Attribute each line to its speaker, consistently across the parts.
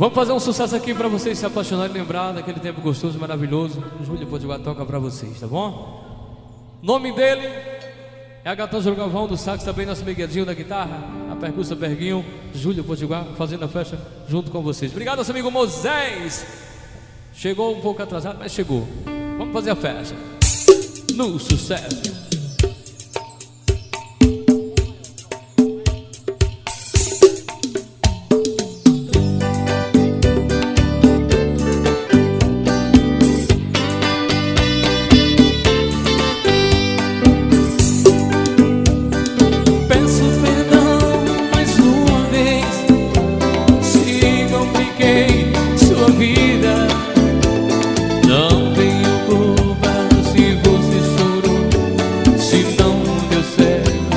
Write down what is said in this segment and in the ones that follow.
Speaker 1: Vamos fazer um sucesso aqui pra vocês se apaixonarem e lembrar daquele tempo gostoso, maravilhoso. Júlio Potiguar toca pra vocês, tá bom? Nome dele é Agaton Galvão do sax, também nosso Miguelinho da guitarra, a percussa Berguinho, Júlio Potiguar fazendo a festa junto com vocês. Obrigado, nosso amigo Moisés. Chegou um pouco atrasado, mas chegou. Vamos fazer a festa no sucesso.
Speaker 2: Não tenho culpa se você chorou, se não deu certo.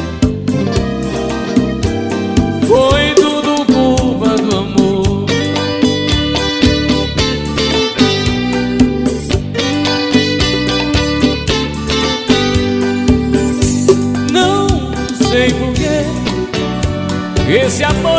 Speaker 2: Foi tudo culpa do amor. Não sei porquê esse amor